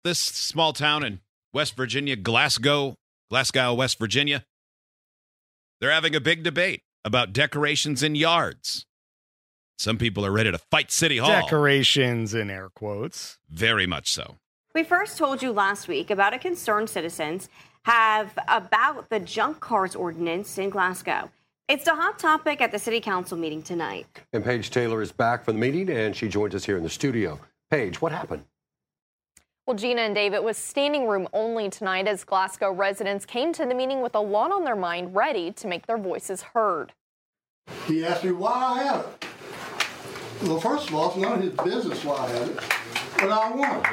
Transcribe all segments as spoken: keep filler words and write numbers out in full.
this small town in West Virginia, Glasgow, Glasgow, West Virginia. They're having a big debate about decorations in yards. Some people are ready to fight City Hall. Decorations in air quotes. Very much so. We first told you last week about a concern citizens have about the junk cars ordinance in Glasgow. It's the hot topic at the city council meeting tonight. And Paige Taylor is back from the meeting, and she joins us here in the studio. Paige, what happened? Well, Gina and Dave, it was standing room only tonight as Glasgow residents came to the meeting with a lot on their mind, ready to make their voices heard. He asked me why I had it. Well, first of all, it's none of his business why I had it, but I want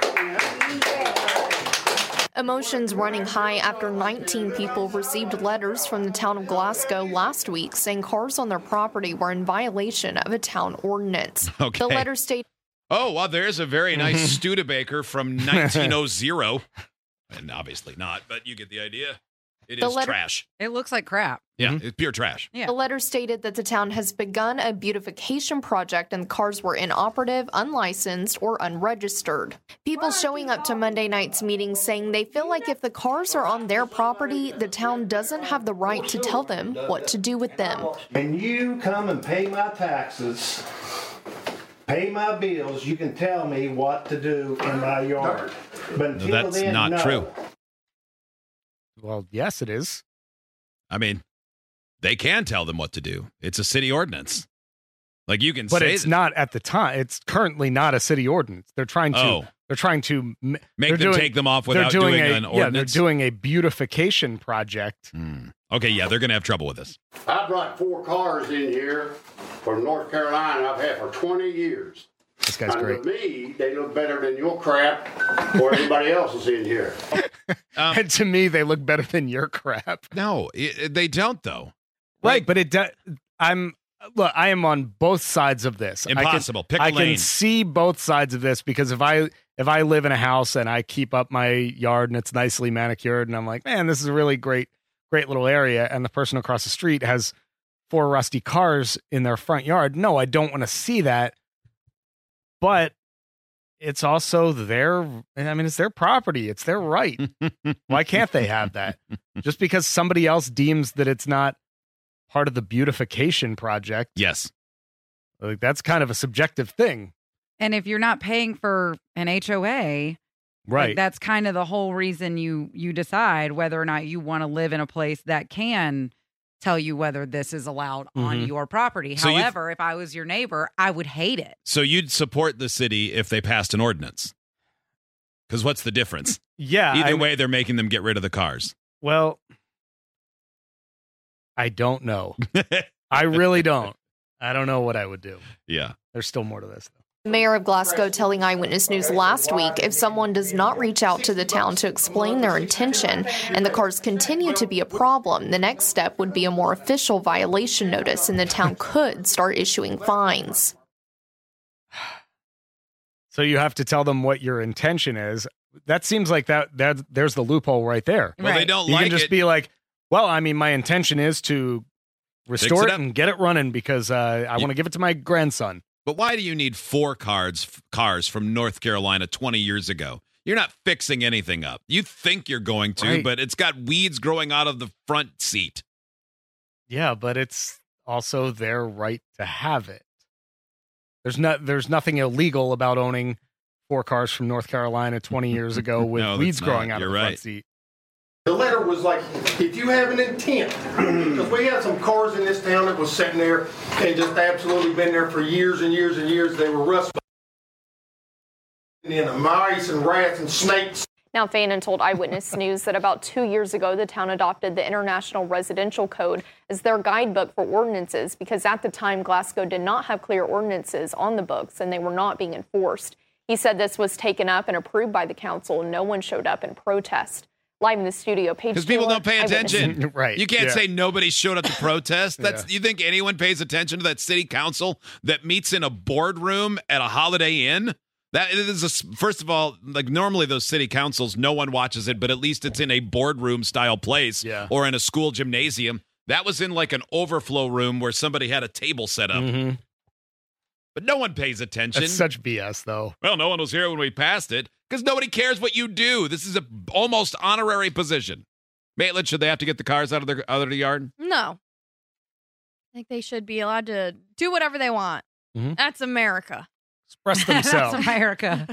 it. Emotions running high after nineteen people received letters from the town of Glasgow last week saying cars on their property were in violation of a town ordinance. Okay. The letter stated, Oh, well, there's a very nice Studebaker from nineteen oh. And obviously not, but you get the idea. It The is letter- trash. It looks like crap. Yeah, it's pure trash. Yeah. The letter stated that the town has begun a beautification project and the cars were inoperative, unlicensed, or unregistered. People showing up to Monday night's meeting saying they feel like if the cars are on their property, the town doesn't have the right to tell them what to do with them. When you come and pay my taxes, pay my bills, you can tell me what to do in my yard. But until That's then, not no. true. Well, yes, it is. I mean, they can tell them what to do. It's a city ordinance. Like you can But say it's that- not at the time. It's currently not a city ordinance. They're trying to. Oh. They're trying to m- make they're them doing- take them off they're without doing, doing a, an Yeah, they're ordinance. doing a beautification project. Hmm. Okay, yeah, they're going to have trouble with this. I brought four cars in here from North Carolina I've had for twenty years. This guy's and great. to me, they look better than your crap or anybody else's in here. Um, And to me, they look better than your crap. no, it, they don't, though. Right, but it. Do, I'm look. I am on both sides of this. Impossible. I Pick can, a I lane. can see both sides of this because if I if I live in a house and I keep up my yard and it's nicely manicured and I'm like, man, this is a really great, great little area, and the person across the street has four rusty cars in their front yard. No, I don't want to see that. But it's also their. I mean, it's their property. It's their right. Why can't they have that? Just because somebody else deems that it's not part of the beautification project. Yes. Like that's kind of a subjective thing. And if you're not paying for an H O A, Right. like, that's kind of the whole reason you you decide whether or not you want to live in a place that can tell you whether this is allowed on Mhm. your property. So you- However, if I was your neighbor, I would hate it. So you'd support the city if they passed an ordinance? Because what's the difference? Yeah. Either I- way, they're making them get rid of the cars. Well, I don't know. I really don't. I don't know what I would do. Yeah. There's still more to this, though. Mayor of Glasgow telling Eyewitness News last week if someone does not reach out to the town to explain their intention and the cars continue to be a problem, the next step would be a more official violation notice and the town could start issuing fines. So you have to tell them what your intention is. That seems like that, that there's the loophole right there. Well, they don't You like can just it. be like, well, I mean, my intention is to restore it it up. and get it running because uh, I You- want to give it to my grandson. But why do you need four cars cars from North Carolina twenty years ago? You're not fixing anything up. You think you're going to, Right. but it's got weeds growing out of the front seat. Yeah, but it's also their right to have it. There's not there's nothing illegal about owning four cars from North Carolina twenty years ago with No, that's weeds growing not. out You're of the right. front seat. The letter was like, if you have an intent, because we had some cars in this town that was sitting there and just absolutely been there for years and years and years. They were rusted. And then the mice and rats and snakes. Now, Fannin told Eyewitness News that about two years ago, the town adopted the International Residential Code as their guidebook for ordinances because at the time, Glasgow did not have clear ordinances on the books and they were not being enforced. He said this was taken up and approved by the council and no one showed up in protest. Live in the studio, Paige Because people Taylor, don't pay Eyewitness. attention. Right. You can't yeah. say nobody showed up to protest. That's Yeah. You think anyone pays attention to that city council that meets in a boardroom at a Holiday Inn? That is a, first of all, like normally those city councils, no one watches it, but at least it's in a boardroom style place Yeah. or in a school gymnasium. That was in like an overflow room where somebody had a table set up. Mhm. But no one pays attention. That's such B S, though. Well, no one was here when we passed it. Because nobody cares what you do. This is a almost honorary position. Maitland, should they have to get the cars out of their out of the yard? No. I think they should be allowed to do whatever they want. Mm-hmm. That's America. Express themselves. That's America.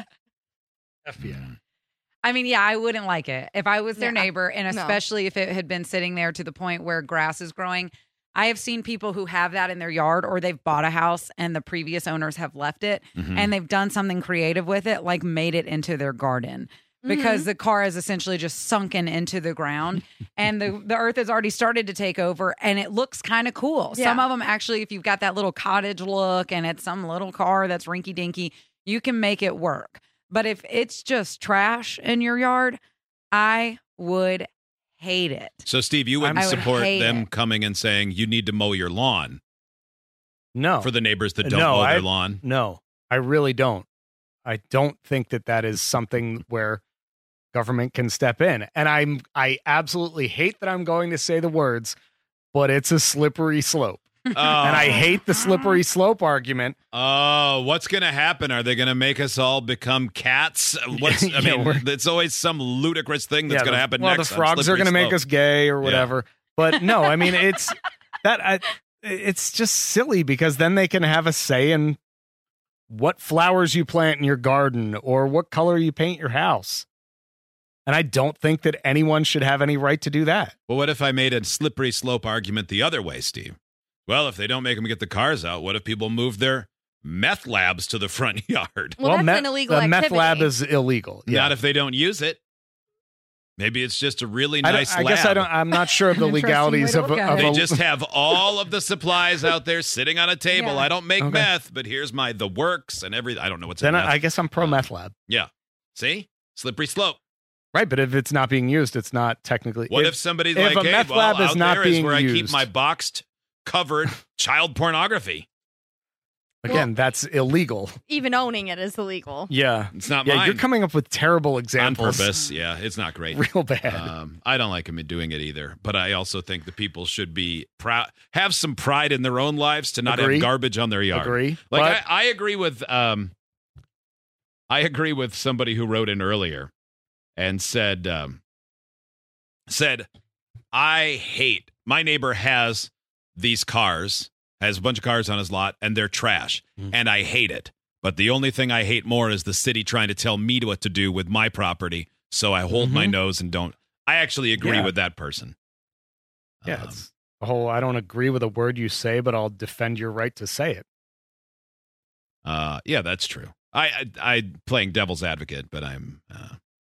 F B I. I mean, yeah, I wouldn't like it if I was their Yeah, neighbor, and no. especially if it had been sitting there to the point where grass is growing. I have seen people who have that in their yard, or they've bought a house and the previous owners have left it, Mhm. and they've done something creative with it, like made it into their garden. Because the car is essentially just sunken into the ground and the, the earth has already started to take over, and it looks kind of cool. Yeah. Some of them actually, if you've got that little cottage look and it's some little car that's rinky dinky, you can make it work. But if it's just trash in your yard, I would hate it. So, Steve, you wouldn't I would support hate them it. coming and saying you need to mow your lawn No. for the neighbors that don't No, mow I- their lawn. No, I really don't. I don't think that that is something where government can step in. And I'm I absolutely hate that I'm going to say the words, but it's a slippery slope. Oh. And I hate the slippery slope argument. Oh, what's going to happen? Are they going to make us all become cats? What's, I Yeah, mean, we're- it's always some ludicrous thing that's Yeah, going to the- happen well, next. the on frogs are Slippery going to make Slope. us gay or Yeah. whatever. But no, I mean, it's that I, it's just silly because then they can have a say in what flowers you plant in your garden or what color you paint your house. And I don't think that anyone should have any right to do that. Well, what if I made a slippery slope argument the other way, Steve? Well, if they don't make them get the cars out, what if people move their meth labs to the front yard? Well, that's meth, an illegal the meth activity. lab is illegal. Yeah. Not if they don't use it. Maybe it's just a really I, don't- nice I lab. guess I don't. I'm not sure of the An interesting legalities way to of, look at of it. They a, just have all of the supplies out there sitting on a table. Yeah. I don't make Okay. meth, but here's my the works and everything. I don't know what's then in meth. I, I guess I'm pro meth lab. Yeah. See? Slippery slope. Right, but if it's not being used, it's not technically. What if, if somebody's if like, a hey, meth well, lab is out not there is being where I keep used- my boxed, covered child pornography. again, that's illegal. Even owning it is illegal. Yeah, It's not yeah. mine. You're coming up with terrible On examples purpose. Yeah, it's not great. real bad. Um, I don't like him doing it either, but I also think the people should be proud, have some pride in their own lives to not Agree. have garbage on their yard. Agree, Like but I, I agree with, um, I agree with somebody who wrote in earlier and said, um, said, I hate my neighbor has these cars, has a bunch of cars on his lot, and they're trash, Mm. and I hate it. But the only thing I hate more is the city trying to tell me what to do with my property. So I hold my Mhm. nose and don't. I actually agree Yeah. with that person. yeah, Um, it's the whole. I don't agree with a word you say, but I'll defend your right to say it. uh, yeah, that's true. I, I, I playing devil's advocate, but I'm. Uh,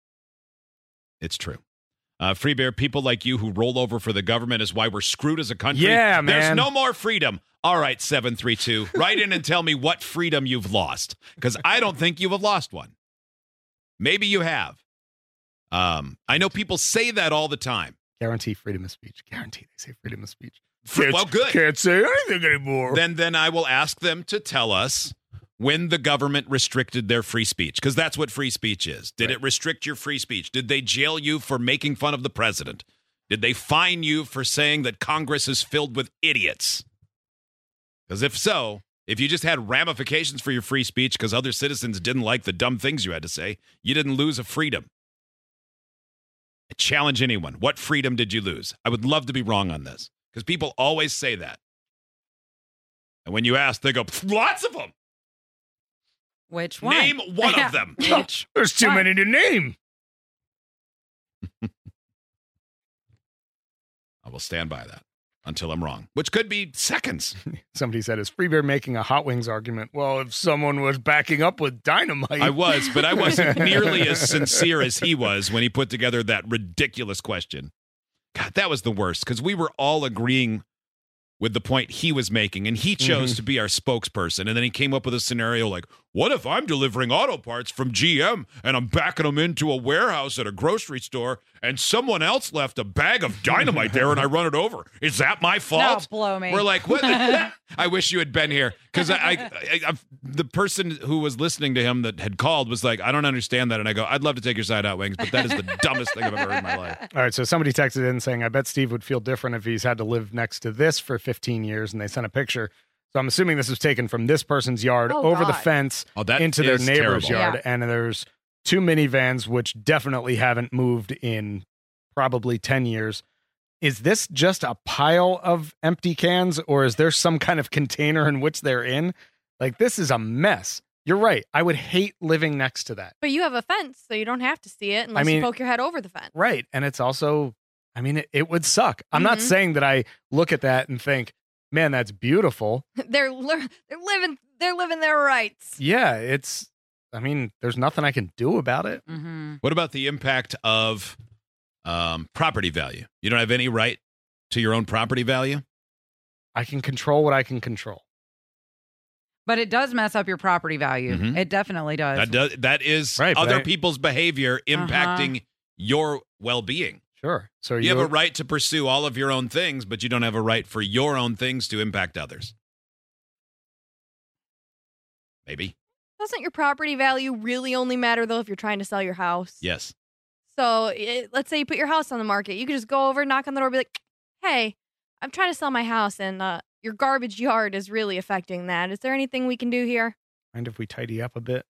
it's true. Uh, Free Bear, people like you who roll over for the government is why we're screwed as a country. Yeah, There's man. no more freedom. All right, seven three two. Write in and tell me what freedom you've lost, because I don't think you have lost one. Maybe you have. Um, I know people say that all the time. Guarantee freedom of speech. Guarantee they say freedom of speech. Fr- well, good. Can't say anything anymore. Then, then I will ask them to tell us when the government restricted their free speech, because that's what free speech is. Did Right. it restrict your free speech? Did they jail you for making fun of the president? Did they fine you for saying that Congress is filled with idiots? Because if so, if you just had ramifications for your free speech because other citizens didn't like the dumb things you had to say, you didn't lose a freedom. I challenge anyone. What freedom did you lose? I would love to be wrong on this because people always say that. And when you ask, they go, lots of them. Which one? Name one of them. Which There's too one? many to name. I will stand by that until I'm wrong, which could be seconds. Somebody said, "Is Free Bear making a Hot Wings argument?" Well, if someone was backing up with dynamite, I was, but I wasn't nearly as sincere as he was when he put together that ridiculous question. God, that was the worst because we were all agreeing with the point he was making, and he chose Mhm. to be our spokesperson. And then he came up with a scenario like, what if I'm delivering auto parts from G M and I'm backing them into a warehouse at a grocery store and someone else left a bag of dynamite there and I run it over? Is that my fault? No, blow me. We're like, what? I wish you had been here because I, I, I, I, the person who was listening to him that had called was like, I don't understand that. And I go, I'd love to take your side out, Wings, but that is the dumbest thing I've ever heard in my life. All right, so somebody texted in saying, I bet Steve would feel different if he's had to live next to this for fifteen years, and they sent a picture. So I'm assuming this was taken from this person's yard Oh, over the God. fence Oh, that into their is neighbor's terrible. yard, Yeah. and there's two minivans, which definitely haven't moved in probably ten years. Is this just a pile of empty cans, or is there some kind of container in which they're in? Like, this is a mess. You're right. I would hate living next to that. But you have a fence, so you don't have to see it unless I mean, you poke your head over the fence. Right. And it's also, I mean, it, it would suck. I'm Mhm. not saying that I look at that and think, man, that's beautiful. they're li- they're living they're living their rights. Yeah, it's, I mean, there's nothing I can do about it. Mm-hmm. What about the impact of um, property value? You don't have any right to your own property value? I can control what I can control. But it does mess up your property value. Mhm. It definitely does. That does that is Right, but other I- people's behavior impacting your well-being. Sure. So You have a right to pursue all of your own things, but you don't have a right for your own things to impact others. Maybe. Doesn't your property value really only matter though if you're trying to sell your house? Yes. So it, let's say you put your house on the market. You could just go over, knock on the door, be like, "Hey, I'm trying to sell my house, and uh, your garbage yard is really affecting that. Is there anything we can do here?" Mind if we tidy up a bit?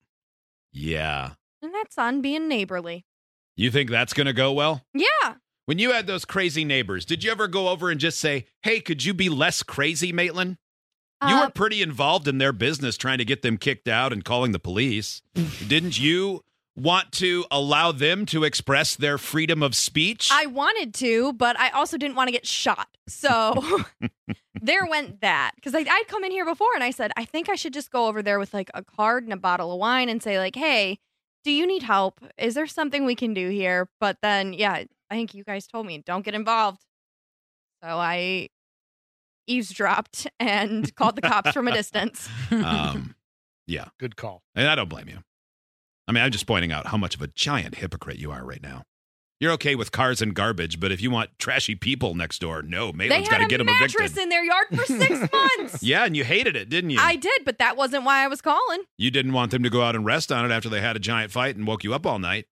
Yeah. And that's on being neighborly. You think that's going to go well? Yeah. When you had those crazy neighbors, did you ever go over and just say, "Hey, could you be less crazy, Maitland?" You Uh, were pretty involved in their business trying to get them kicked out and calling the police. Didn't you want to allow them to express their freedom of speech? I wanted to, but I also didn't want to get shot. So there went that. Because I'd come in here before and I said, I think I should just go over there with like a card and a bottle of wine and say like, "Hey, do you need help? Is there something we can do here?" But then, yeah, I think you guys told me, don't get involved. So I eavesdropped and called the cops from a distance. um, yeah. Good call. And I don't blame you. I mean, I'm just pointing out how much of a giant hypocrite you are right now. You're okay with cars and garbage, but if you want trashy people next door, no, They Maitland's got had to get a them mattress evicted. in their yard for six months. Yeah, and you hated it, didn't you? I did, but that wasn't why I was calling. You didn't want them to go out and rest on it after they had a giant fight and woke you up all night.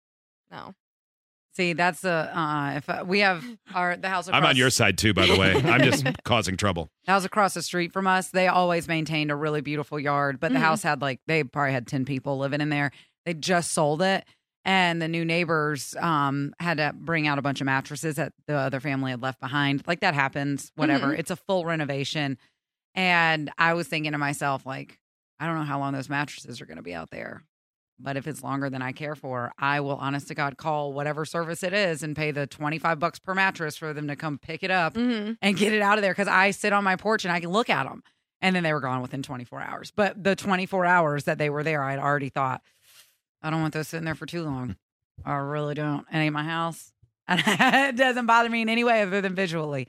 No. See, that's a uh, if uh, we have our the house. Across, I'm on your side too, by the way. I'm just causing trouble. The house across the street from us. They always maintained a really beautiful yard, but the Mhm. house had like they probably had ten people living in there. They just sold it, and the new neighbors um had to bring out a bunch of mattresses that the other family had left behind. Like that happens. Whatever. Mhm. It's a full renovation, and I was thinking to myself, like, I don't know how long those mattresses are going to be out there. But if it's longer than I care for, I will, honest to God, call whatever service it is and pay the twenty-five bucks per mattress for them to come pick it up Mm-hmm. and get it out of there. Because I sit on my porch and I can look at them. And then they were gone within twenty-four hours. But the twenty-four hours that they were there, I had already thought, I don't want those sitting there for too long. I really don't. It ain't my house. And it doesn't bother me in any way other than visually.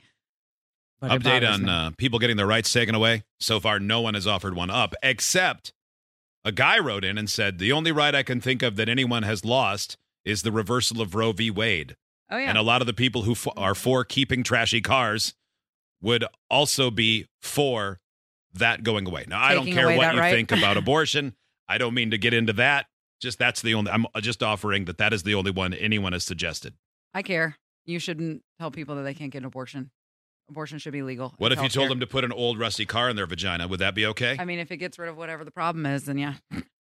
But it Update bothers on me. uh, people getting their rights taken away. So far, no one has offered one up, except a guy wrote in and said, the only right I can think of that anyone has lost is the reversal of Roe v. Wade. Oh, yeah. And a lot of the people who f- are for keeping trashy cars would also be for that going away. Now, I don't Taking care away what that you right? think about abortion. I don't mean to get into that. Just that's the only, I'm just offering that that is the only one anyone has suggested. I care. You shouldn't tell people that they can't get an abortion. Abortion should be legal. What It's if you told healthcare. them to put an old rusty car in their vagina? Would that be okay? I mean, if it gets rid of whatever the problem is, then yeah.